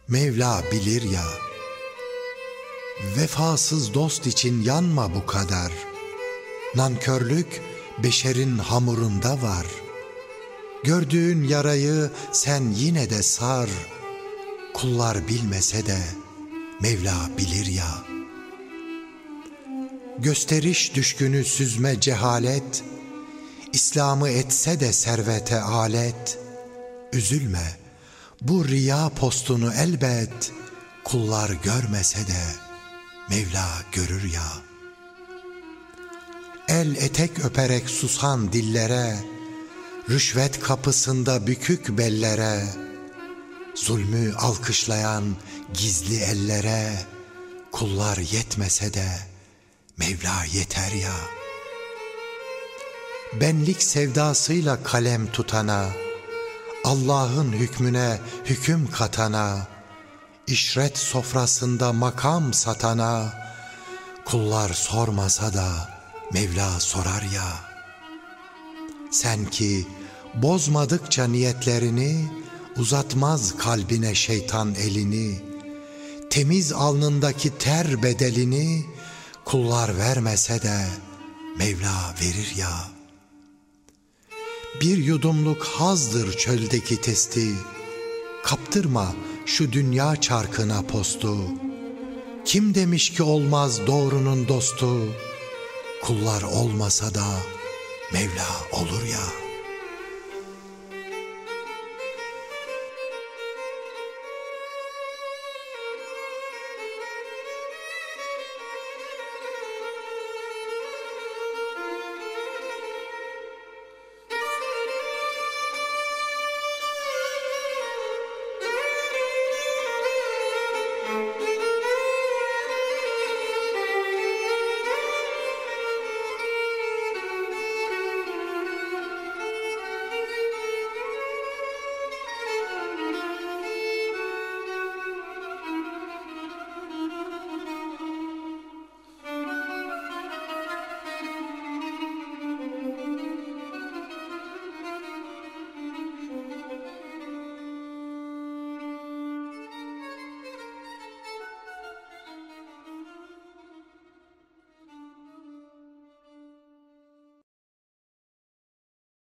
Mevla bilir ya. Vefasız dost için yanma bu kadar. Nankörlük beşerin hamurunda var. Gördüğün yarayı sen yine de sar. Kullar bilmese de Mevla bilir ya. Gösteriş düşkünü süzme cehalet, İslam'ı etse de servete alet. Üzülme, bu riya postunu elbet kullar görmese de Mevla görür ya. El etek öperek susan dillere, rüşvet kapısında bükük bellere, zulmü alkışlayan gizli ellere kullar yetmese de Mevla yeter ya. Benlik sevdasıyla kalem tutana, Allah'ın hükmüne hüküm katana, işret sofrasında makam satana, kullar sormasa da Mevla sorar ya. Sen ki bozmadıkça niyetlerini, uzatmaz kalbine şeytan elini, temiz alnındaki ter bedelini kullar vermese de Mevla verir ya. Bir yudumluk hazdır çöldeki testi, kaptırma şu dünya çarkına postu. Kim demiş ki olmaz doğrunun dostu, kullar olmasa da Mevla olur ya.